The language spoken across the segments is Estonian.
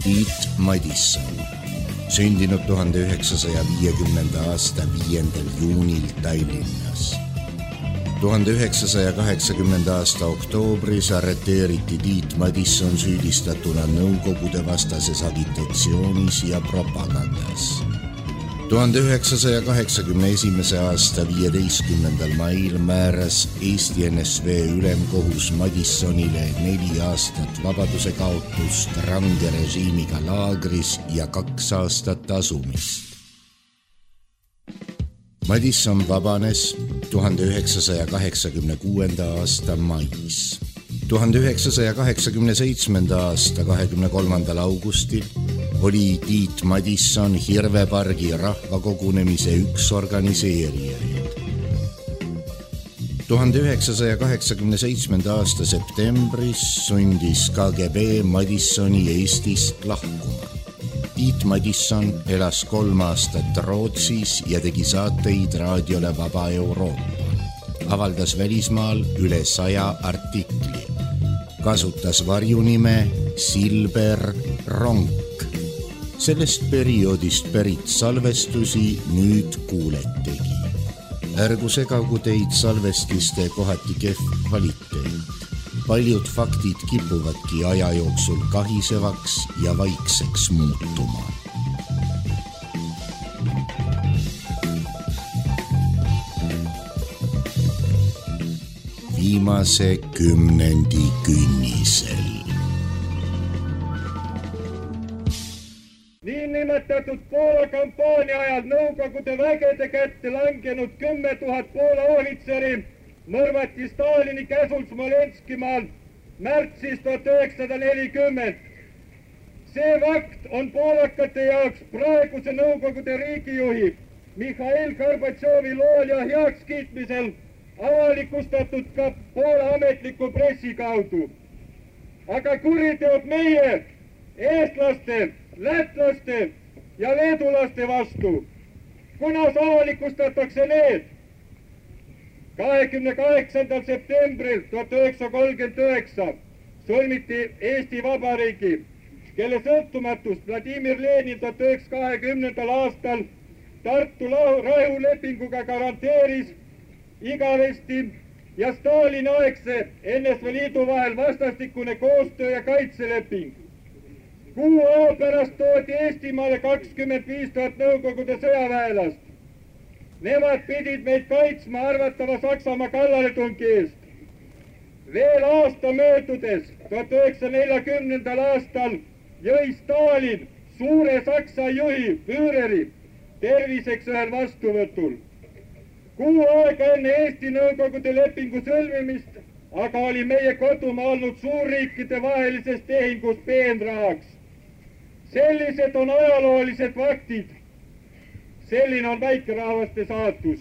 Tiit Madisson, sündinud 1950. aasta 5. juunil Tallinnas. 1980. aasta oktoobris arreteeriti Tiit Madisson süüdistatuna Nõukogude vastases agitatsioonis ja propagandas. 1981. aasta 15. mail määras Eesti NSV ülemkohus Madissonile 4 aastat vabaduse kaotust range režiimiga laagris ja 2 aastat asumist. Madisson vabanes 1986. aasta mais. 1987. aasta 23. augustil oli Tiit Madisson Hirvepargi rahvakogunemise üks organiseerijaid. 1987. aasta septembris sundis KGB Madissoni Eestist lahkuma. Tiit Madisson elas 3 aastat Rootsis ja tegi saateid raadiole Vaba Euroopa. Avaldas välismaal üle 100 artikli. Kasutas varjunime Silber Ronk. Sellest perioodist pärit salvestusi nüüd kuuletegi. Ärgu segagu teid salvestiste kohati kehv kvaliteet. Paljud faktid kipuvadki aja jooksul kahisevaks ja vaikseks muutuma. Viimase 10. künnisel. Niinimetatud Poola kampaania ajal Nõukogude vägede kätte langenud 10 000 Poola ohvitseri mõrvati Stalini käsul Smolenskimaal märtsis 1940. See fakt on poolakate jaoks praeguse Nõukogude riigijuhi Mihhail Gorbatšovi lool ja heakskiitmisel avalikustatud ka Poola ametliku pressi kaudu. Aga kuriteod meie, eestlaste, lätlaste ja leedulaste vastu. Kunas avalikustatakse need? 28. septembril 1939 sõlmiti Eesti Vabariigi, kelle sõltumatust Vladimir Lenin 1920. aastal Tartu rahulepinguga garanteeris igavesti ja Stalini aegse NSV Liidu vahel vastastikune koostöö ja kaitseleping. 6 aja pärast toodi Eestimaale 25 000 Nõukogude sõjaväelast. Nemad pidid meid kaitsma arvatava Saksamaa kallaletungi eest. Veel aasta möödudes 1940. aastal jõi Stalin suure Saksa juhi Führeri terviseks ühel vastuvõtul. 6 aega enne Eesti Nõukogude lepingu sõlmimist aga oli meie kodumaa olnud suurriikide vahelises tehingus peenrahaks. Sellised on ajaloolised faktid. Selline on väikerahvaste saatus.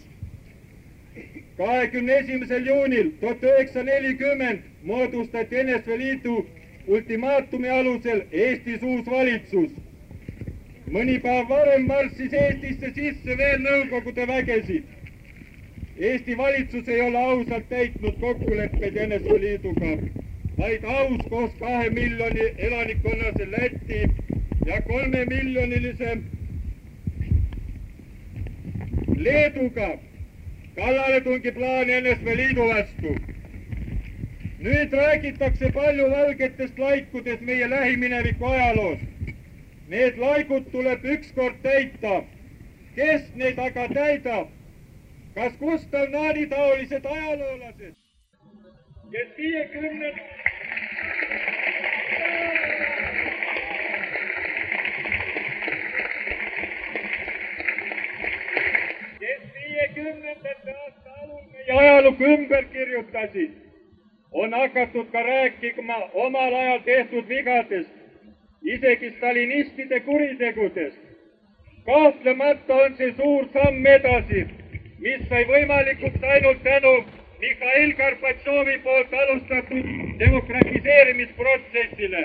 21. juunil 1940 moodustati NSV Liidu ultimaatumi alusel Eestis uus valitsus. Mõni päev varem marssis Eestisse sisse veel Nõukogude vägesid. Eesti valitsus ei ole ausalt täitnud kokkuleppeid NSV Liiduga, vaid aus koos 2 miljoni elanikkonnase Läti ja 3 miljonilise Leeduga kallaletungi plaani NSV Liidu vastu. Nüüd räägitakse palju valgetest laikudest meie lähimineviku ajaloost. Need laikud tuleb ükskord täita. Kes need aga täidab? Kas Gustav Naani taolised ajaloolased, kes 50. aasta alul meie ajalugu ümber kirjutasid, on hakatud ka rääkima omal ajal tehtud vigadest, isegi stalinistide kuritegudest. Kahtlemata on see suur samm edasi, mis sai võimalikuks ainult tänu Mihhail Gorbatšovi poolt alustatud demokratiseerimisprotsessile.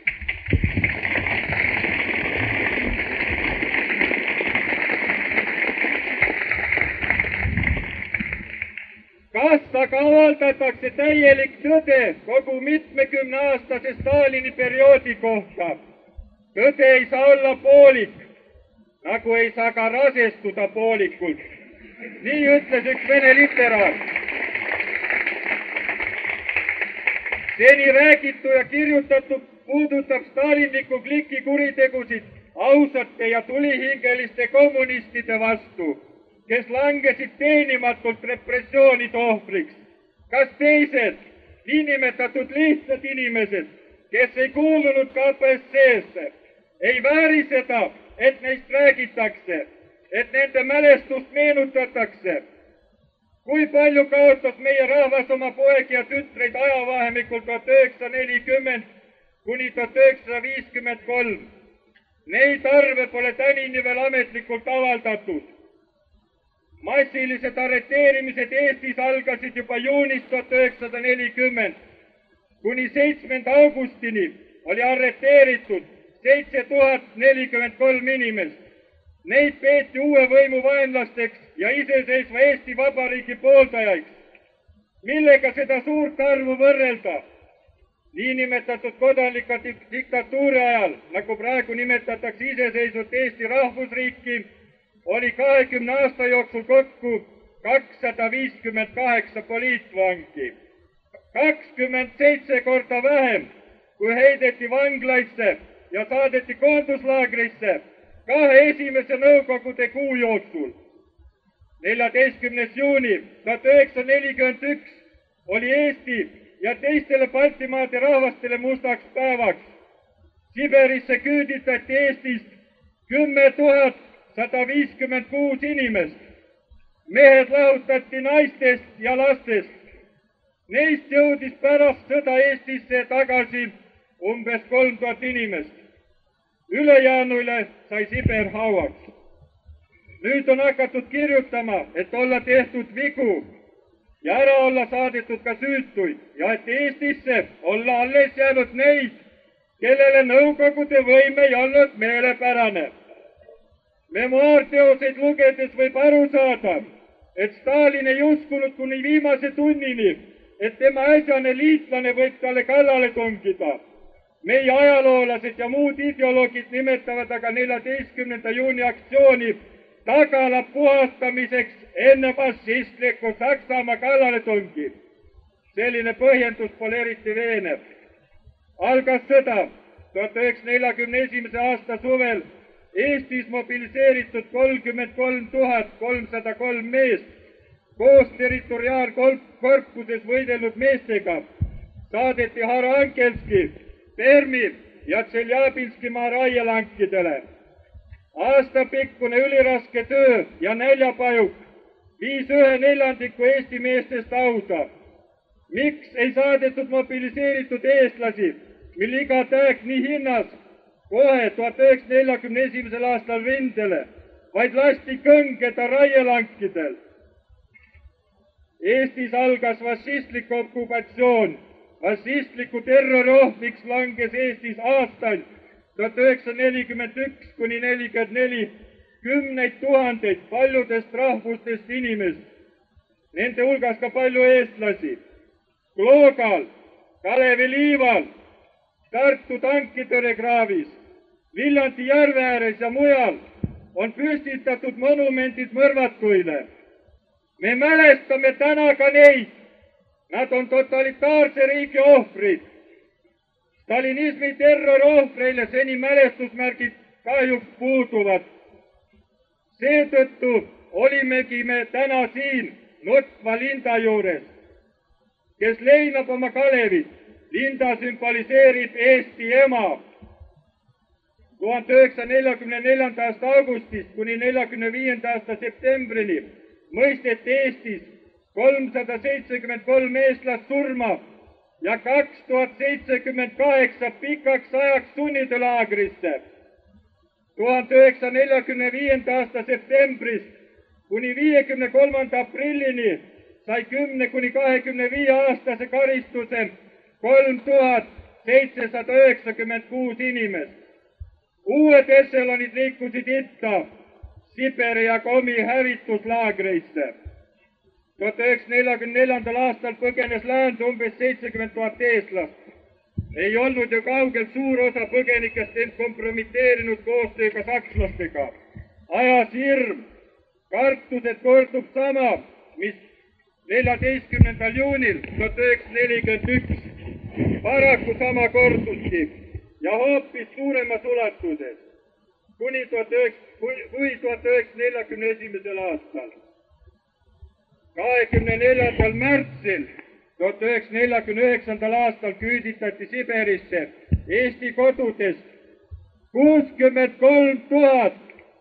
Kas aga avaldatakse täielik tõde kogu mitmekümne aastase Stalini perioodi kohta? Tõde ei saa olla poolik, nagu ei saa ka rasestuda poolikult. Nii ütles üks vene literaat. Seni räägitu ja kirjutatu puudutab stalinliku kliki kuritegusid ausate ja tulihingeliste kommunistide vastu, kes langesid teenimatult repressioonide ohvriks. Kas teised, niinimetatud lihtsad inimesed, kes ei kuulunud KPSC-sse, ei vääri seda, et neist räägitakse, et nende mälestust meenutatakse? Kui palju kaotas meie rahvas oma poegi ja tütreid ajavahemikul 1940 kuni 1953? Neid arve pole tänini veel ametlikult avaldatud. Massilised arreteerimised Eestis algasid juba juunis 1940. Kuni 7. augustini oli arreteeritud 7043 inimest. Neid peeti uue võimu vaenlasteks ja iseseisva Eesti Vabariigi pooldajaiks. Millega seda suurt arvu võrrelda? Niinimetatud kodanliku diktatuuri ajal, nagu praegu nimetatakse iseseisvat Eesti rahvusriiki, oli 20 aasta jooksul kokku 258 poliitvangi. 27 korda vähem, kui heideti vanglaisse ja saadeti koonduslaagrisse 2 esimese Nõukogude kuu jooksul. 14. juuni 1941 oli Eesti ja teistele Baltimaade rahvastele mustaks päevaks. Siberisse küüditati Eestist 10 156 inimest. Mehed lahutati naistest ja lastest. Neist jõudis pärast sõda Eestisse tagasi umbes 3000 inimest. Ülejäänuile sai Siber hauaks. Nüüd on hakatud kirjutama, et olla tehtud vigu ja ära olla saadetud ka süütuid ja et Eestisse olla alles jäänud neid, kellele Nõukogude võim ei olnud meelepärane. Memuaarteoseid lugedes võib aru saada, et Stalin ei uskunud kuni viimase tunnini, et tema äsjane liitlane võib talle kallale tungida. Meie ajaloolased ja muud ideoloogid nimetavad aga 14. juuni aktsiooni tagala puhastamiseks enne fašistliku Saksamaa kallaletungi. Selline põhjendus pole eriti veenev. Algas sõda 1941. aasta suvel Eestis mobiliseeritud 33 303 meest koos territoriaalkorpuses võidelnud meestega saadeti Harankelski, Permi ja Tšeljabinskimaa raielankidele. Aastapikkune üliraske töö ja näljapajuk viis 1/4 Eesti meestest hauda. Miks ei saadetud mobiliseeritud eestlasi, mil iga täeg nii hinnas kohe 1941. aastal rindele, vaid lasti kõngeda raielankidel? Eestis algas fašistlik okupatsioon. Fašistliku terrori ohvriks langes Eestis aastail 1941 kuni 1944 kümneid tuhandeid paljudest rahvustest inimest, nende hulgas ka palju eestlasi. Kloogal, Kalevi liival, Tartu tankitõrekraavis, Viljandi järve ääres ja mujal on püstitatud monumendid mõrvatuile. Me mälestame täna ka neid. Nad on totalitaarse riigi ohvrid. Stalinismi terrori ohvreile seni mälestusmärgid kahjuks puuduvad. Seetõttu olimegi me täna siin nutva linda juures, kes leinab oma Kalevit. Linda sümboliseerib Eesti ema. 1944. aasta augustist kuni 1945. aasta septembrini mõisteti Eestis 373 eestlast surma ja 2078 pikaks ajaks sunnitöölaagrisse. 1945. aasta septembrist kuni 53. aprillini sai 10 kuni 25 aastase karistuse 3796 inimest. Uued ešelonid liikusid itta Siberi ja Komi hävituslaagreisse. 1944. aastal põgenes läände umbes 70 000 eestlast. ei olnud ju kaugelt suur osa põgenikest end kompromiteerinud koostööga sakslastega. Ajas hirm, kartus, et kordub sama, mis 14. juunil 1941. Paraku sama korduski ja hoopis suuremas ulatuses kuni 1941. aastal. 24. märtsil 1949. aastal küüditati Siberisse Eesti kodudest 63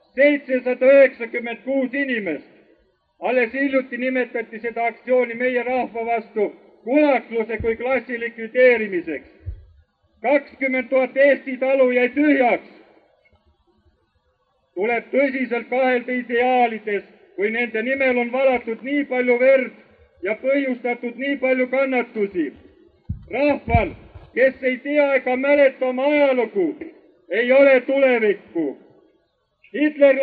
796 inimest. Alles hiljuti nimetati seda aktsiooni meie rahva vastu kulakluse kui klassi likvideerimiseks. 20 000 Eesti talu jäi tühjaks. Tuleb tõsiselt kahelda ideaalides, kui nende nimel on valatud nii palju verd ja põhjustatud nii palju kannatusi. Rahval, kes ei tea ega mäleta oma ajalugu, ei ole tulevikku. Hitler...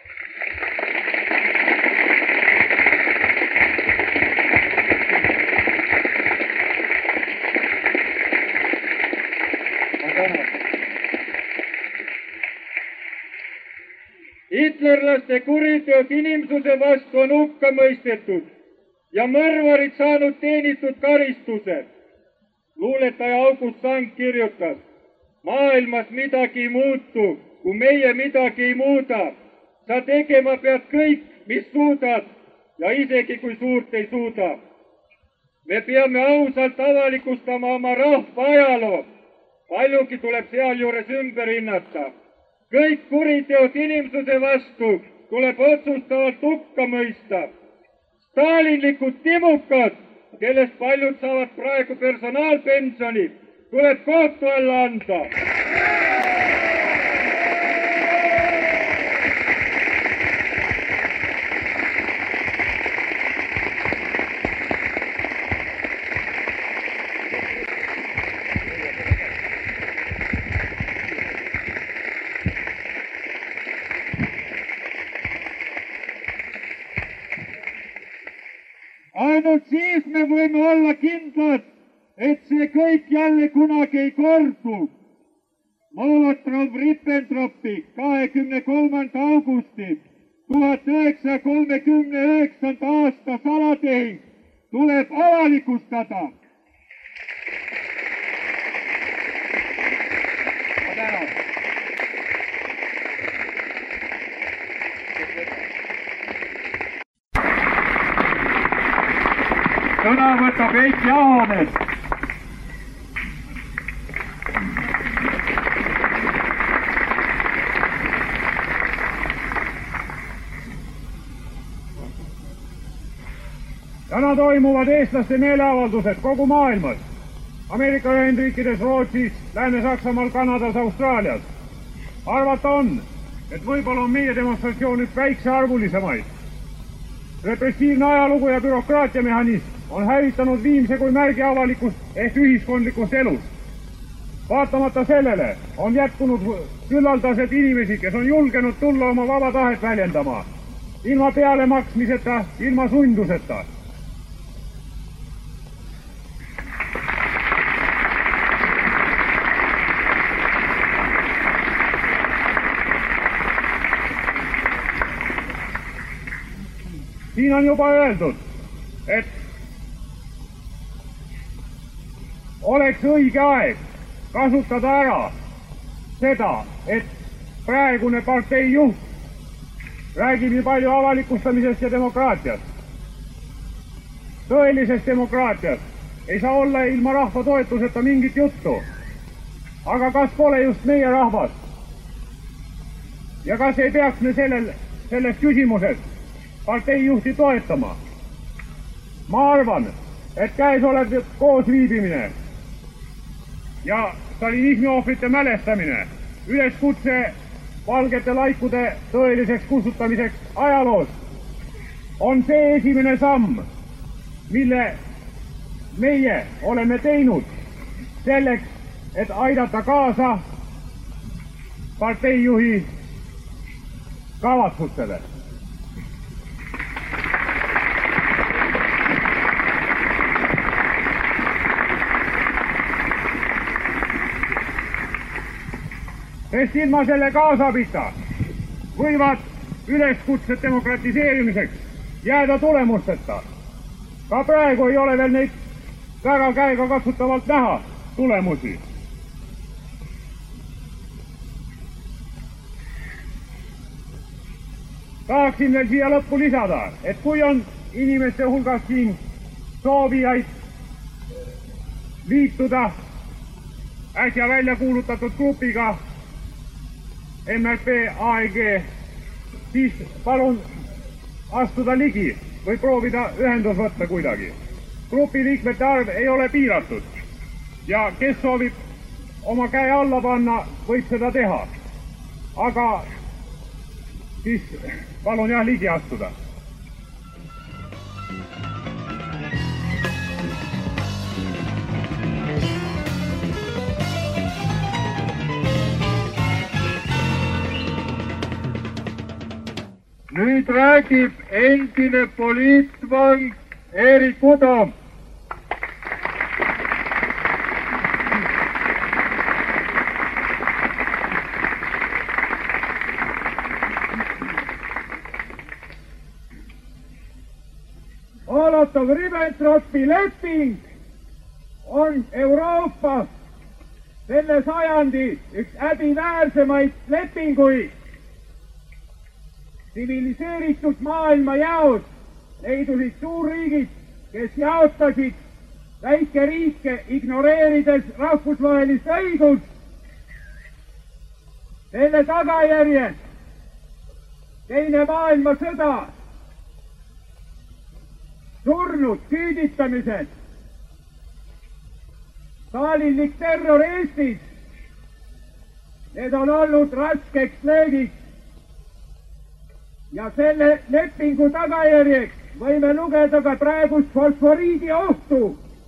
Hitlerlaste kuriteod inimsuse vastu on hukka mõistetud ja mõrvarid saanud teenitud karistuse. Luuletaja August Sank kirjutas, maailmas midagi ei muutu, kui meie midagi ei muuda. Sa tegema pead kõik, mis suudad ja isegi kui suurt ei suuda. Me peame ausalt avalikustama oma rahva ajaloo. Paljugi tuleb sealjuures ümber hinnata. Kõik kuriteod inimsuse vastu tuleb otsustavalt hukka mõista. Stalinlikud timukad, kellest paljud saavad praegu personaalpensioni, tuleb kohtu alla anda. Ainult siis me võime olla kindlad, et see kõik jälle kunagi ei kordu. Molotov-Ribbentropi 23. augusti 1939. aasta salatehing tuleb avalikustada. Sõna võtab Heiki Ahomees. Täna toimuvad eestlaste meeleavaldused kogu maailmas. Ameerika Ühendriikides, Rootsis, Lääne-Saksamaal, Kanadas, Austraalias. Arvata on, et võib-olla on meie demonstratsioon üks väiksearvulisemaid. Repressiivne ajalugu ja bürokraatiamehhanism on hävitanud viimse kui märgi avalikust ehk ühiskondlikust elust. Vaatamata sellele on jätkunud küllaldaselt inimesi, kes on julgenud tulla oma vaba tahet väljendama, ilma pealemaksmiseta, ilma sunduseta. Siin on juba öeldud, et oleks õige aeg kasutada ära seda, et praegune partei juht räägib nii palju avalikustamisest ja demokraatiast. Tõelisest demokraatiast ei saa olla ilma rahva toetuseta mingit juttu. Aga kas pole just meie rahvas? Ja kas ei peaks me selles küsimuses parteijuhti toetama? Ma arvan, et käesolev koosviibimine ja stalinismi ohvrite mälestamine, üleskutse valgete laikude tõeliseks kustutamiseks ajaloost on see esimene samm, mille meie oleme teinud selleks, et aidata kaasa parteijuhi kavatsustele. sest ilma selle kaasabita võivad üleskutsed demokratiseerimiseks jääda tulemusteta. Ka praegu ei ole veel neid väga käega katsutavalt näha tulemusi. Tahaksin veel siia lõppu lisada, et kui on inimeste hulgas siin soovijaid liituda äsja välja kuulutatud grupiga MLP AEG, siis palun astuda ligi või proovida ühendus võtta kuidagi. Grupi liikmete arv ei ole piiratud ja kes soovib oma käe alla panna, võib seda teha. Aga siis palun jah ligi astuda. Nüüd räägib endine poliitvang Erik Udom. Molotov-Ribbentropi leping on Euroopas selle sajandi üks häbiväärsemaid lepinguid. Tsiviliseeritud maailma jaod leidusid suurriigid, kes jaotasid väikeriike ignoreerides rahvusvahelist õigust. Selle tagajärjel Teine maailmasõda, surnud, küüditamised, stalinlik terror Eestis, need on olnud raskeks löögiks. Ja selle lepingu tagajärjeks võime lugeda ka praegust fosforiidi ohtu.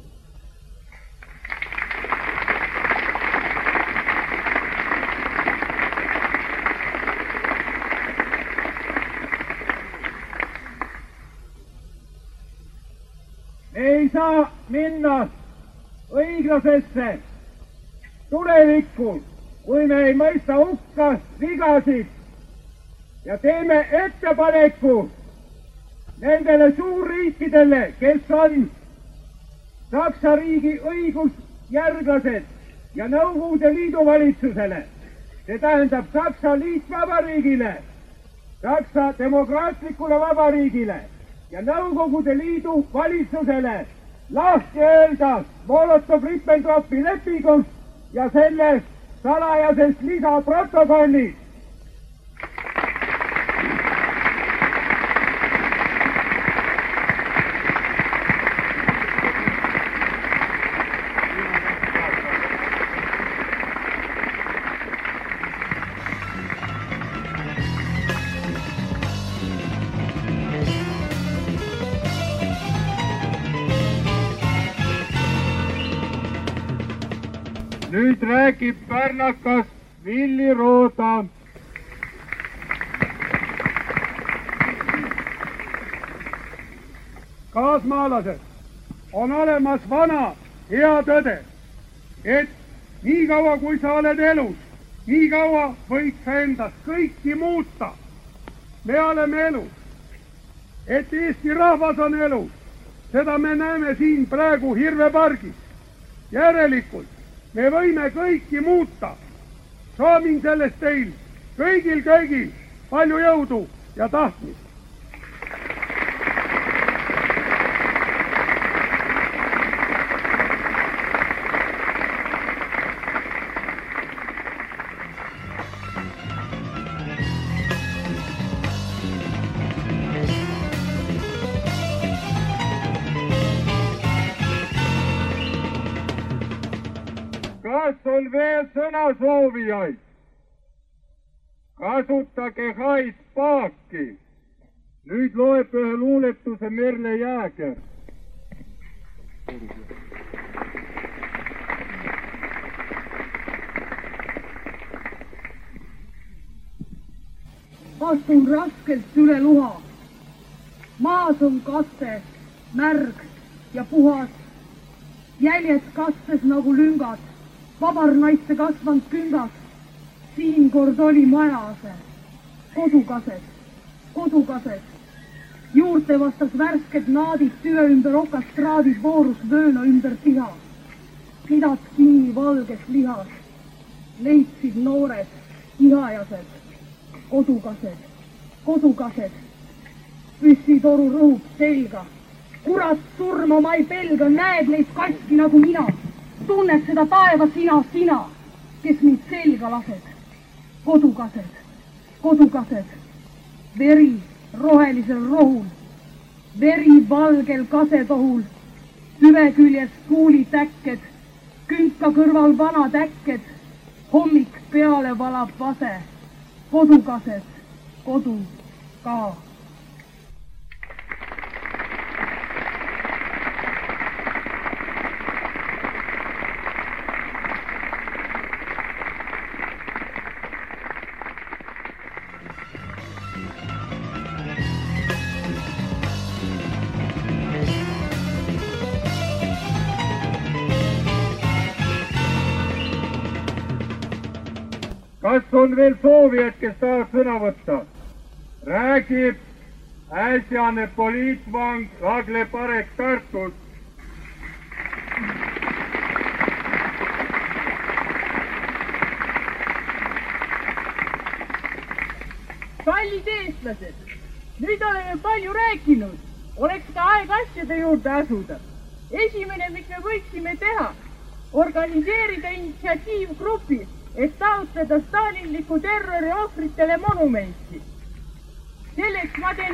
Me ei saa minna õiglasesse tulevikku, kui me ei mõista hukka vigasid ja teeme ettepaneku nendele suurriikidele, kes on Saksa riigi õigusjärglased ja Nõukogude Liidu valitsusele, see tähendab Saksa Liitvabariigile, Saksa Demokraatlikule Vabariigile ja Nõukogude Liidu valitsusele lahti öelda Molotov-Ribbentropi lepingust ja sellest salajasest lisaprotokollist. Nüüd räägib pärnakas Villi Rooda. Kaasmaalased, on olemas vana hea tõde, et nii kaua kui sa oled elus, nii kaua võid sa endast kõiki muuta. Me oleme elus, et Eesti rahvas on elus, seda me näeme siin praegu Hirvepargis. Järelikult me võime kõiki muuta. Soovin sellest teil kõigil palju jõudu ja tahtmist. Kas on veel sõnasoovijaid? Kasutage haispaaki. Nüüd loeb ühe luuletuse Merle Jääger. Astun raskelt üle luha. Maas on kaste, märg ja puhas. Jäljed kastes nagu lüngad. Vabarnaiste kasvanud küngas, siinkord oli majase, kodukased. Juurte vastas värsked naadid, tüve ümber okastraadid, voorus vööna ümber piha. Pidad kinni valges lihas, leidsid noored, ihajased, kodukased. Püssitoru rõhub selga. Kurat, surma ma ei pelga, näed neid kaski nagu mina. Tunned seda taeva sina, kes mind selga lased. Kodukased, veri rohelisel rohul, veri valgel kasetohul, tüve küljes kuulitäkked, künka kõrval vanad äkked, hommik peale valab vase, kodukased, kodu ka. Kas on veel soovijad, kes tahavad sõna võtta? Räägib äsjane poliitvang Lagle Parek Tartust. Kallid eestlased, nüüd oleme palju rääkinud. Oleks ka aeg asjade juurde asuda. Esimene, mis me võiksime teha, organiseerida initsiatiivgrupi, et taotleda stalinliku terrori ohvritele monumenti. Selleks ma teen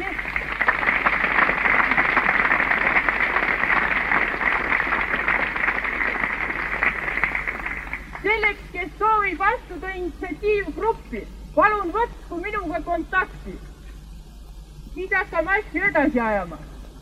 Selleks, kes soovib astuda initsiatiivgruppi, palun võtku minuga kontakti. Siis hakkame asju edasi ajama.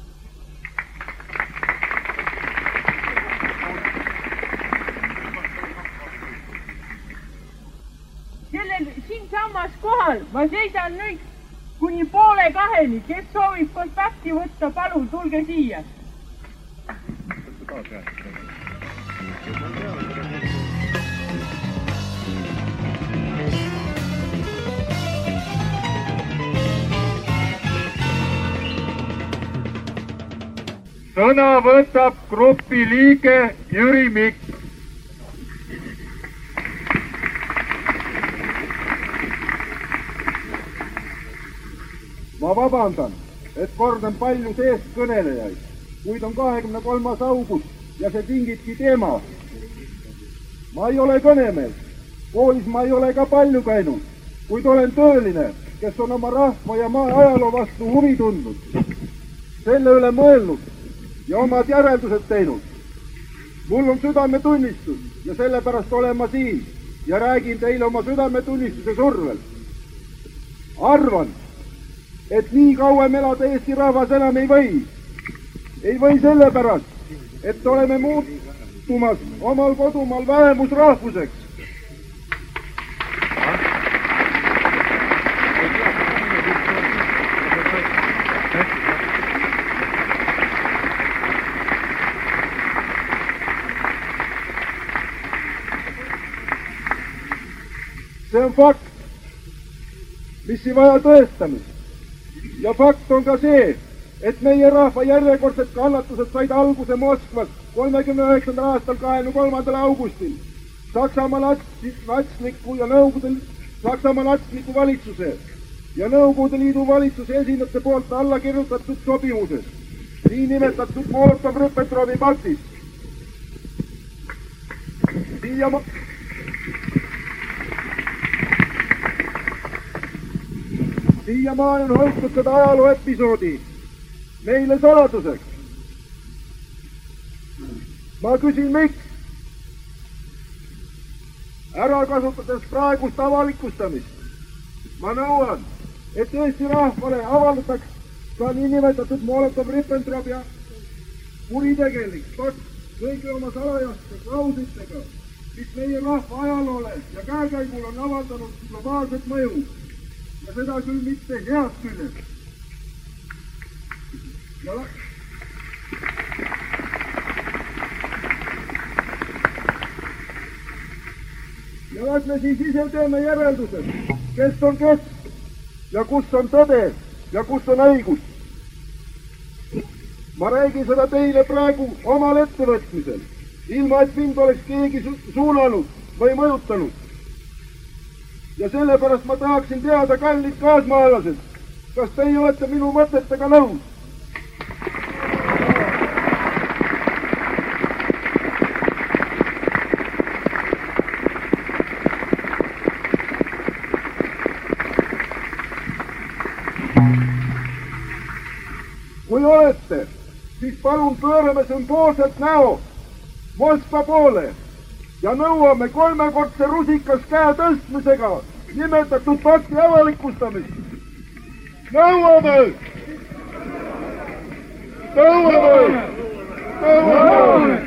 Siinsamas kohal ma seisan nüüd kuni 1:30. Kes soovib kontakti võtta, palun, tulge siia. Sõna võtab grupi liige Jüri Mikk. Ma vabandan, et kordan palju seest kõnelejaid, kuid on 23. august ja see tingibki teema. Ma ei ole kõnemees, koolis ma ei ole ka palju käinud, kuid olen tööline, kes on oma rahva ja maa ajaloo vastu huvi tundnud, selle üle mõelnud ja omad järeldused teinud. Mul on südametunnistus ja sellepärast olen ma siin ja räägin teile oma südametunnistuse survel. Arvan, et nii kauem elada Eesti rahvas enam ei või. Ei või sellepärast, et oleme muutumas omal kodumaal vähemusrahvuseks. See on fakt, mis ei vaja tõestamist. Ja fakt on ka see, et meie rahva järjekordsed kannatused said alguse Moskvas 39. aastal 23. augustil Saksamaa natsliku valitsuse ja Nõukogude Liidu valitsuse esindajate poolt alla kirjutatud sobimuses, nii nimetatud Molotov-Ribbentropi paktist. Siiamaani on hoitud seda ajaloo episoodi meile saladuseks. Ma küsin, miks? Ära kasutades praegust avalikustamist. Ma nõuan, et Eesti rahvale avaldataks ka niinimetatud Molotov-Ribbentropi kuritegelik pakt kõigi oma salajaste klauslitega, mis meie rahva ajaloole ja käekäigul on avaldanud globaalset mõju. Ja seda küll mitte head küljed. Ja ja las me siis ise teeme järeldused, kes on kes ja kus on tõde ja kus on õigus. Ma räägin seda teile praegu omal ettevõtmisel, ilma et mind oleks keegi suunanud või mõjutanud. Ja sellepärast ma tahaksin teada, kallid kaasmaalased, kas teie olete minu mõtetega nõus? Kui olete, siis palun pöörame sümboolselt näo Moskva poole ja nõuame 3-kordse rusikas käe tõstmisega nimetatud fakti avalikustamist. Nõuame! Nõuame! Nõuame!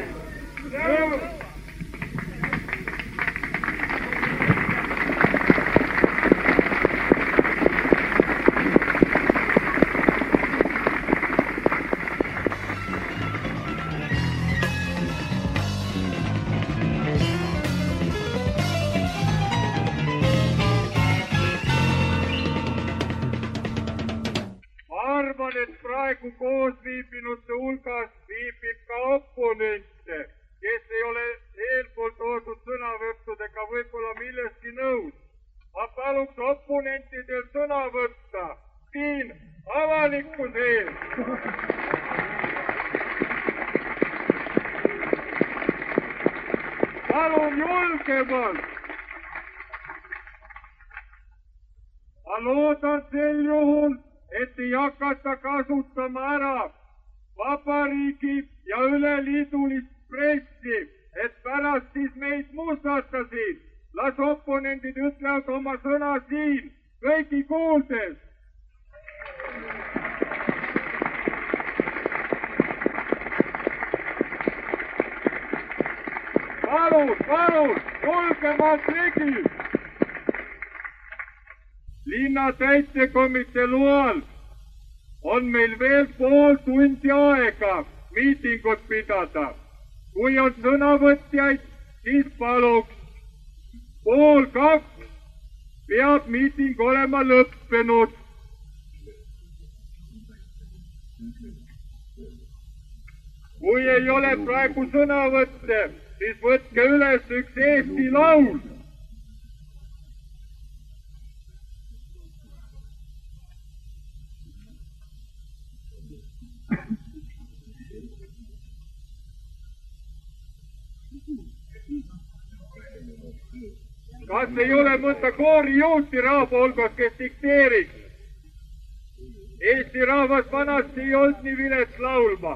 Arvan, et praegu koos viibinute hulgas viibib ka oponente, kes ei ole eelpool toodud sõnavõttudega võib-olla millestki nõus. Ma paluks oponentidel sõna võtta siin avalikkuse ees. Palun julgemalt. Ma loodan sel juhul, et ei hakata kasutama ära vabariigi ja üleliidulist pressi, et pärast siis meid mustata siin. Las oponendid ütlevad oma sõna siin, kõigi kuuldes. Palun, julgemalt ligi! Linna täitekomitee loal on meil veel pool tundi aega miitingut pidada. Kui on sõnavõtjaid, siis paluks 1:30 peab miiting olema lõppenud. Kui ei ole praegu sõnavõtte, siis võtke üles üks Eesti laul. Kas ei ole mõnda koorijuuti rahva hulgas, kes dikteeriks? Eesti rahvas vanasti ei olnud nii vilets laulma.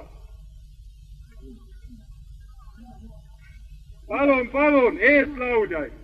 Palun, eeslauljaid.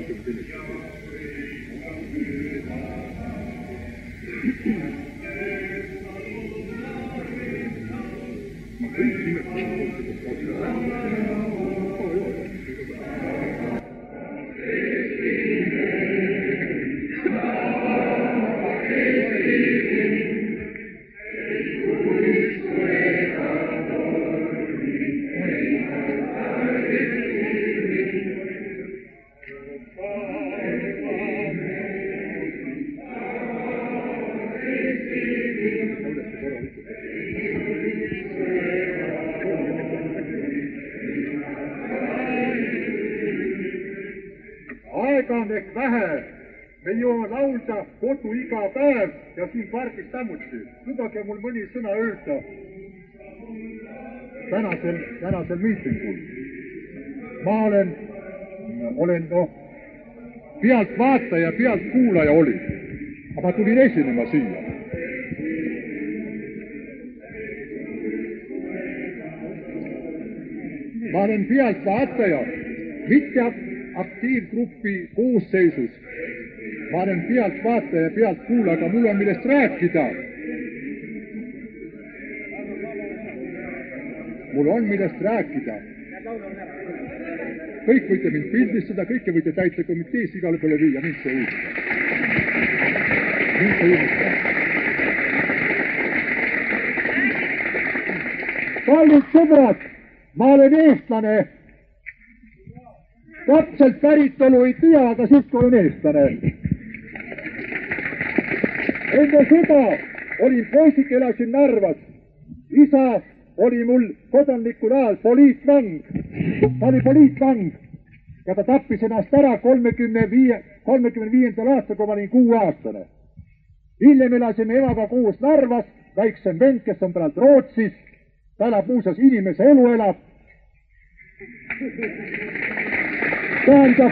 Aega on ehk vähe. Me jõuame laulda kodu iga päev ja siin pargis samuti. Lubage mul mõni sõna öelda tänasel miitingul. Ma olen pealt vaataja, pealt kuulaja oli. Aga ma tulin esinema siia. Ma olen pealt vaataja, mitte aktiivgruppi koosseisus. Ma olen pealt vaataja, pealt kuulaja, aga mul on millest rääkida. Mul on millest rääkida. Kõik võite mind pildistada, kõike võite täitsa komitees igale poole viia, mind see uudista. Kallid sõbrad, ma olen eestlane. Täpselt päritolu ei tea, aga siiski olen eestlane. Enne seda olin poisik, elasin Narvas. Isa oli mul kodanikul ajal poliitvang. Ta oli poliitvang ja ta tappis ennast ära 35. aastal, kui ma olin 6-aastane. Hiljem elasime emaga koos Narvas, väiksem vend, kes on praegu Rootsis. Ta elab muuseas inimese elu elab. Tähendab,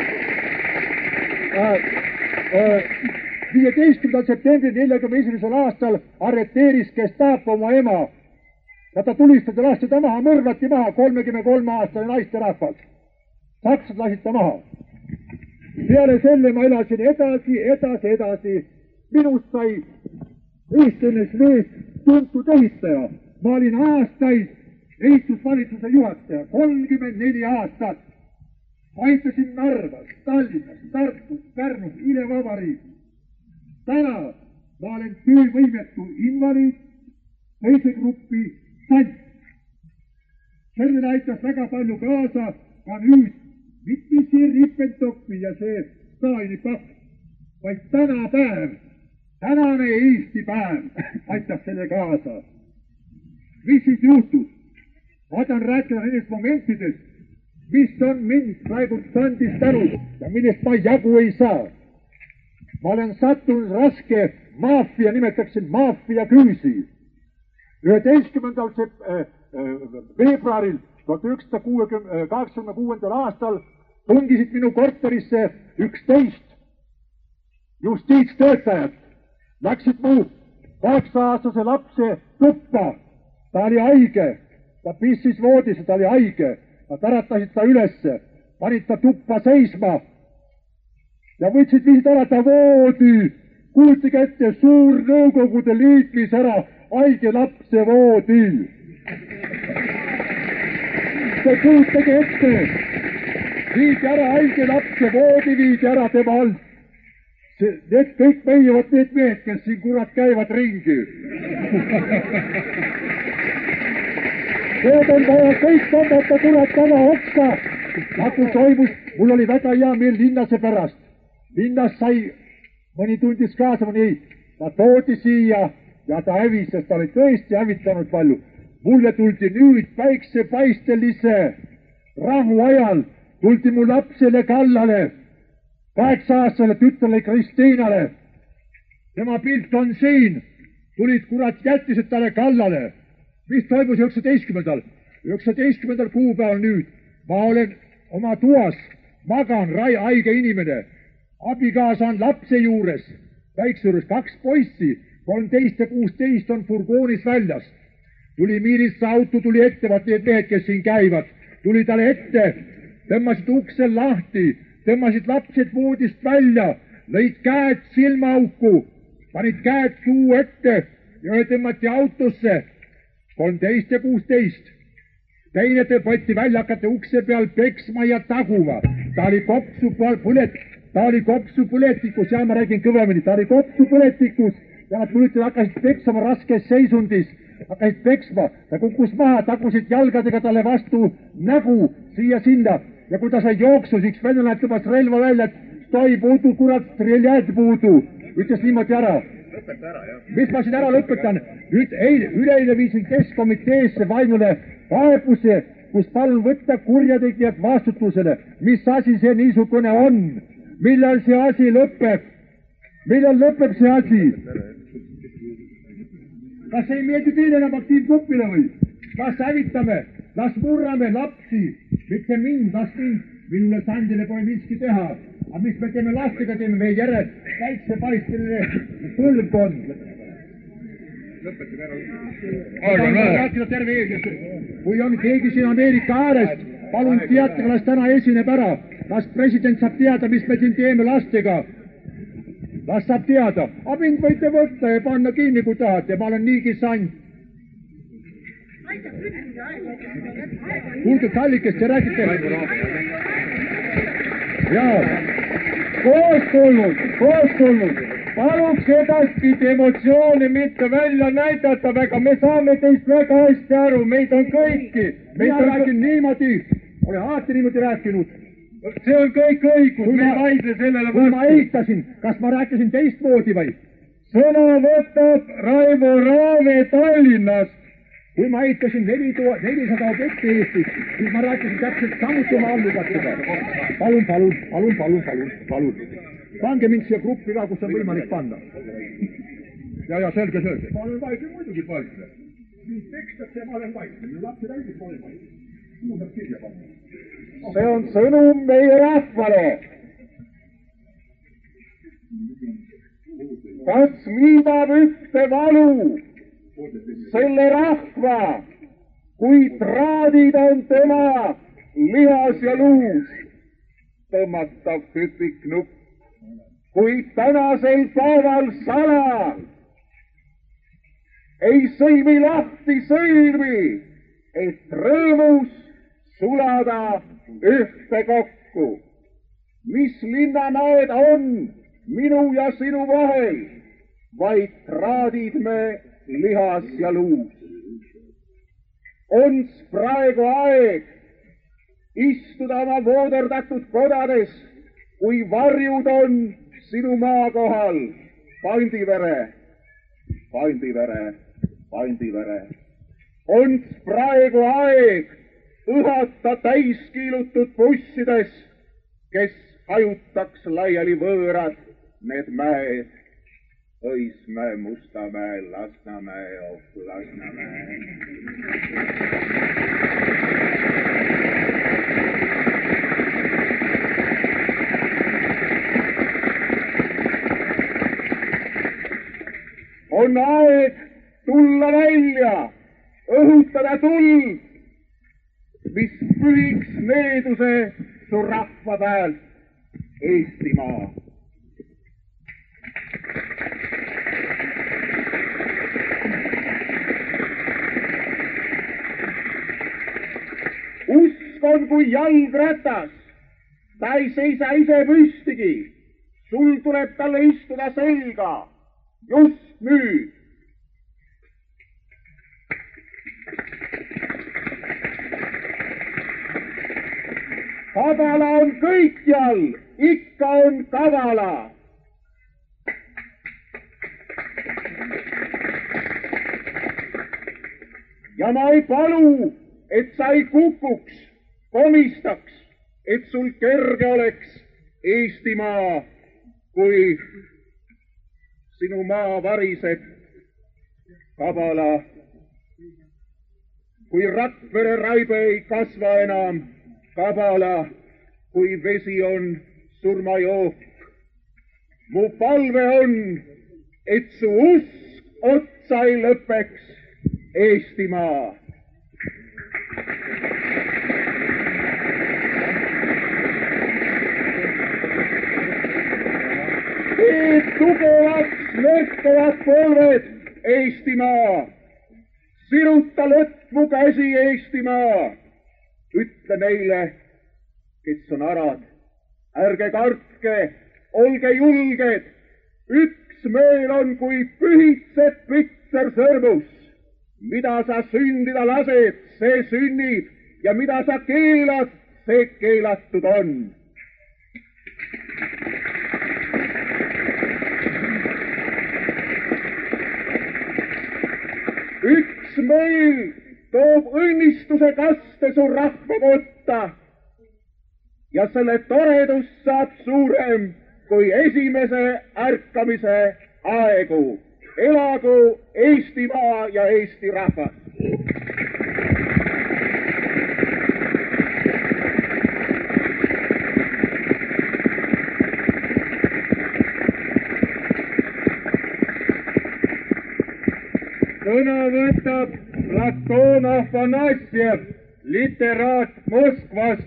15. septembril 41. aastal arreteeris Gestapo oma ema ja ta tulistati, lasti ta maha, mõrvati maha 33-aastane naisterahvas. Saksad lasid ta maha. Peale selle ma elasin edasi. Minust sai Eestis mees tuntud ehitaja. Ma olin aastaid ehitusvalitsuse juhataja, 34 aastat. Aitasin Narvas, Tallinnas, Tartus, Pärnus, Ile-Vabariigis. Täna ma olen töövõimetu invaliid, teise gruppi sant. Sellele aitas väga palju kaasa ka nüüd mitte see Rippentoppi ja see Stalini pakt, vaid tänane Eesti päev aitas selle kaasa. Mis siis juhtus? Ma tahan rääkida nendest momentidest, mis on mind praegu standis tänud ja millest ma jagu ei saa. Ma olen sattunud raske maafia, nimetaksin maafia küüsi. 11. veebruaril 1986. aastal tungisid minu korterisse 11 justiitstöötajat. Läksid mu 8-aastase lapse tuppa. Ta oli haige. Ta pissis voodisse, ta oli haige. Nad äratasid ta ülesse, panid ta tuppa seisma ja võtsid viisid ära ta voodi. Kujutage ette, suur Nõukogude Liit viis ära haige lapse voodi. Kujutage ette, viidi ära haige lapse voodi, viidi ära tema alt. Need kõik meiavad need mehed, kes siin kurat käivad ringi. Need on vaja kõik tõmmata kurat täna otsa. Nagu toimus, mul oli väga hea meel linnase pärast. Linnas sai, mõni tundis kaasa, mõni ei. Ta toodi siia ja ta hävises, ta oli tõesti hävitanud palju. Mulle tuldi nüüd päiksepaistelise rahu ajal, tuldi mu lapsele kallale, 8-aastasele tütrele Kristiinale. Tema pilt on siin, tulid kurat jättised talle kallale. Mis toimus 19. kuupäeval nüüd? Ma olen oma toas, magan, haige inimene. Abikaasa on lapse juures, väikse juures 2 poissi, 13 ja 16 on furgoonis väljas. Tuli miilitsa auto, tuli ette, vaat need mehed, kes siin käivad. Tuli talle ette, tõmmasid ukse lahti, tõmbasid lapsed voodist välja, lõid käed silmaauku, panid käed suu ette ja tõmmati autosse 13 ja 16. Teine võeti välja, hakati ukse peal peksma ja taguma. Ta oli kopsu põletikus, ja ma räägin kõvemini, ta oli kopsu põletikus ja nad tulid hakkasid peksama raskes seisundis, hakkasid peksma, ta kukkus maha, tagusid jalgadega talle vastu nägu siia-sinna ja kui ta sai jooksus, üks venelane tõmbas relva välja, et stoi puudu, kurat, streljad puudu, ütles niimoodi ära. Mis ma siin ära lõpetan? Nüüd üleile viisin keskkomiteesse vaimule kaebuse, kus palun võtta kurjategijad vastutusele. Mis asi see niisugune on? Millal see asi lõpeb? Millal lõpeb see asi? Kas ei meeldi teile enam aktiivgruppile või? Las hävitame, las murrame lapsi, mitte mind, las mind. Minule Sandile pole miski teha. Aga mis me teeme lastega, teeme meie järel päiksepaisteline põlvkond. Kui on keegi siin Ameerika äärest, palun teatage, las täna esineb ära. Las president saab teada, mis me siin teeme lastega. Las saab teada. Aga mind võite võtta ja panna kinni, kui tahate. Ma olen niigi sant. Kuulge, kallikest, te räägite. Jaa, koos tulnud. Paluks edaspidi emotsioone mitte välja näidata väga, me saame teist väga hästi aru, meid on kõiki. Meid on rääkinud niimoodi, ole alati niimoodi rääkinud. See on kõik õigus, me ei vaidle sellele vastu. Kui ma eitasin, kas ma rääkisin teistmoodi või? Sõna võtab Raivo Raave Tallinnast. Kui ma eitasin 400 objekti Eestis, siis ma rääkisin täpselt samuti oma allukatega. Palun. Pange mind siia gruppi ka, kus on võimalik panna. Ja, selge. Ma olen vaikne, muidugi vaikne. Mind tekstakse ja ma olen vaikne. Minu lapsi räägib, ma olen vaikne. Muudab kirja panna. See on sõnum meie rahvale. Kas viidab ühte valu selle rahva, kui traadid on tema lihas ja luus, tõmmatav hüpiknupp, kui tänasel päeval sala ei sõlmi lahti sõlmi, et rõõmus sulada ühte kokku. Mis linnamäed on minu ja sinu vahel, vaid traadid me lihas ja luus. On praegu aeg istuda oma vooderdatud kodades, kui varjud on sinu maa kohal. Pandivere. On praegu aeg õhata täiskiilutud bussides, kes hajutaks laiali võõrad need mäed. Õismäe, Mustamäe, Lasnamäe, Lasnamäe. On aeg tulla välja, õhutada tuld, mis pühiks needuse su rahva pealt, Eestimaa. Usk on kui jalgratas, ta ei seisa ise püstigi, sul tuleb talle istuda selga, just nüüd. Kavala on kõikjal, ikka on kavala. Ja ma ei palu, et sa ei kukuks, komistaks, et sul kerge oleks Eestimaa, kui sinu maa variseb kabala, kui Rakvere raibe ei kasva enam kabala, kui vesi on surmajook. Mu palve on, et su usk otsa ei lõpeks, Eestimaa. lõhkevad polved, Eestimaa! Siruta lõtvu käsi, Eestimaa! Ütle meile, kes on arad, ärge kartke, olge julged, üks meil on kui pühitseb pitser sõrmus. Mida sa sündida lased, see sünnib ja mida sa keelad, see keelatud on. Üks meil toob õnnistuse kaste su rahva kotta ja selle toredus saab suurem kui esimese ärkamise aegu. Elagu Eestimaa ja Eesti rahvas! Sõna võtab Platon Afanassjev, literaat Moskvast.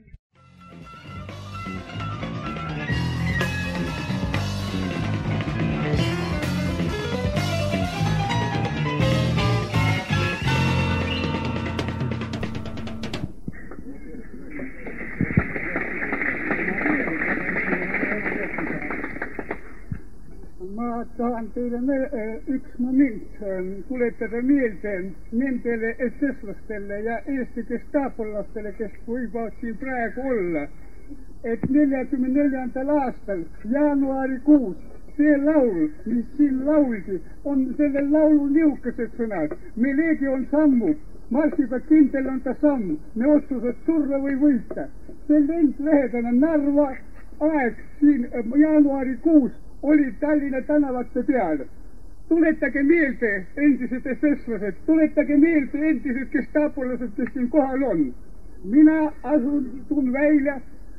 Ma tahan teile üks moment tuletada meelde nendele SS-lastele ja Eesti gestaapolastele, kes võivad siin praegu olla, et 44. aastal jaanuarikuus see laul, mis siin lauldi, on selle laulu niisugused sõnad. Me leegion sammub, marssiga kindel on ta samm, me otsused surra või võita. See lend lähedane Narva aeg siin jaanuarikuus oli Tallinna tänavate peal. Tuletage meelde endised SS-lased, tuletage meelde endised gestaapolased, kes siin kohal on. Mina asun välja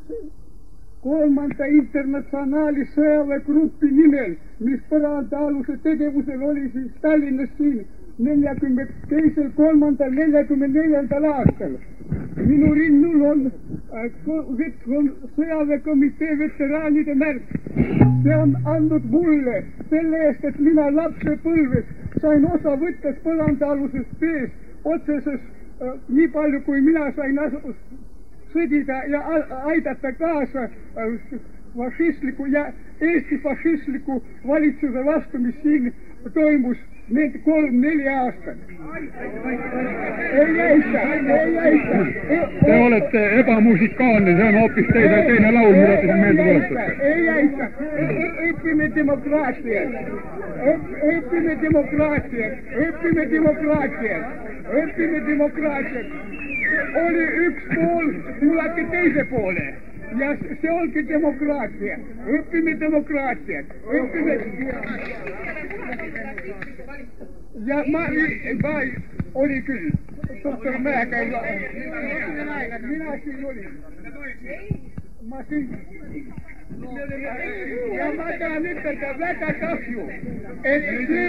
3. internatsionaali sõjaväegruppi nimel, mis põrandaaluse tegevusel oli siis Tallinnas siin 42., 3., 44. aastal. Minu rinnul on sõjaväekomitee veteraanide märk. See on andnud mulle selle eest, et mina lapsepõlves sain osa võttes põrandaalusest teest otseses nii palju, kui mina sain sõdida ja aidata kaasa fašistliku ja Eesti fašistliku valitsuse vastu, mis siin toimus need 3-4 aastat. Ei aita. Te olete ebamusikaalne, see on hoopis teine laul, mida te siin meelde tuletate. Ei aita. Õpime demokraatiat. Oli üks pool, tulake teise poole. Ja see ongi demokraatia. Õpime demokraatiat. Ja ma oli küll. Doktor Mäega mina siin olin. Ja ma tahan ütelda väga kahju, et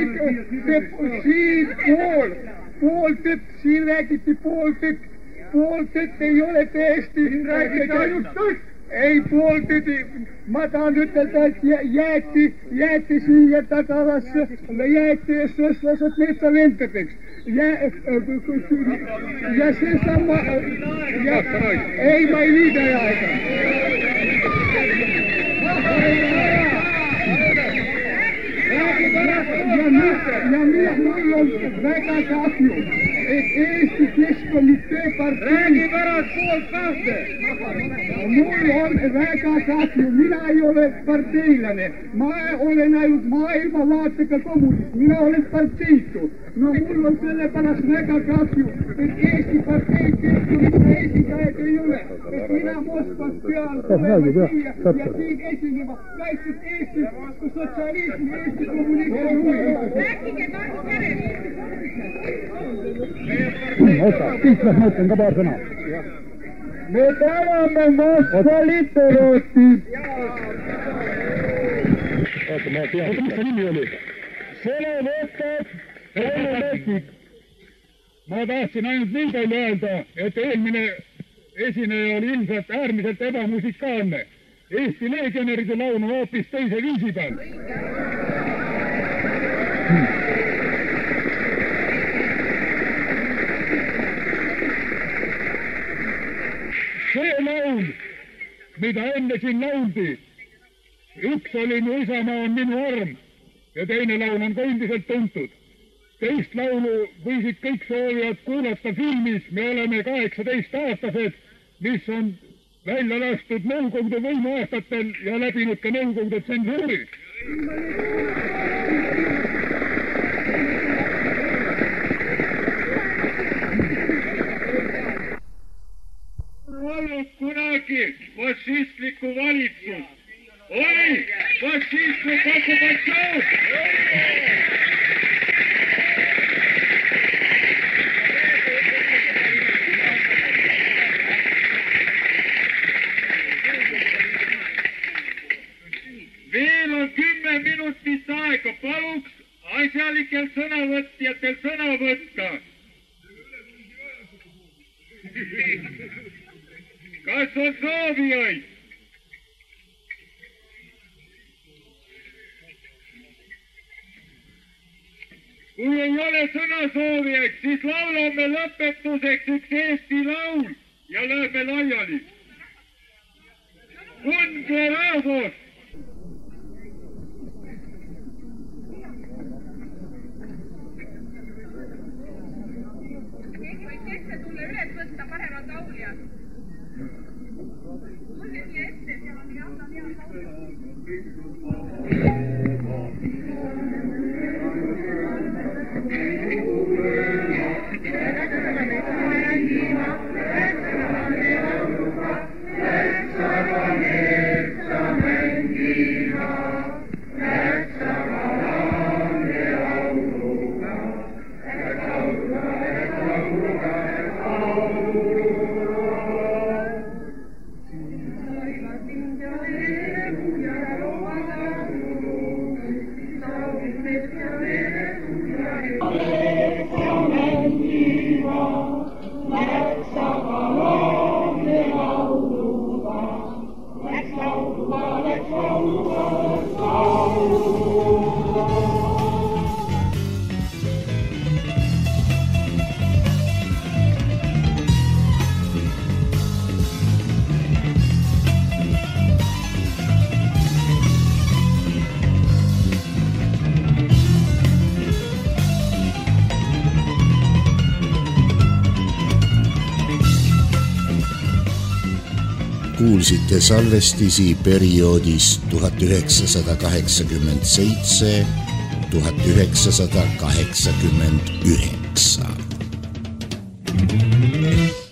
siin pooltõtt, siin räägiti pooltõtt. Pooltõtt ei ole tõesti, siin räägiti ainult tõtt. Ei pooltõdi, ma tahan ütelda, et jäeti siia tagavasse, jäeti SS-lased metsaventadeks. Ja seesama, ei ma ei viida aega. Ja mul on väga kahju, et Eesti Keskkomitee partei... Räägi pärast poolt kahte! Mul on väga kahju, mina ei ole parteilane. Ma olen ainult maailmavaatega kommunist, mina olen parteitu. No mul on sellepärast väga kahju, et Eesti partei Keskkomitee esindajaid ei ole. Et mina Moskvas pean tulema siia ja siin esinema, kaitsed Eesti sotsialismi, Eesti kommunismi. Rääkige Tartu Pereli! Oota, Tiit, ma ütlen ka paar sõna. Me täname Moskva literaati. Oota, ma tean. Mis see nimi oli? Selle võtab Helme Metsik. Ma tahtsin ainult nii palju öelda, et eelmine esineja oli ilmselt äärmiselt ebamusikaalne. Eesti legionäride laul on hoopis teise viisi peal. See laul, mida enne siin lauldi, üks oli Mu isamaa on minu arm ja teine laul on ka endiselt tuntud. Teist laulu võisid kõik soovijad kuulata filmis Me oleme 18-aastased, mis on välja lastud Nõukogude võimu aastatel ja läbinud ka Nõukogude tsensuuri. Olnud kunagi fašistlikku valitsust. Oli fašistlik okupatsioon. Veel on 10 minutit aega. Paluks asjalikel sõnavõtjatel sõna võtta. Kas on soovijaid? Kui ei ole sõnasoovijaid, siis laulame lõpetuseks üks Eesti laul ja läheme laiali. Tundke rahvas! Keegi võiks ette tulla üles võtta paremad lauljad. Tulge siia ette, seal on jah, Kuulsite salvestisi perioodist 1987–1989.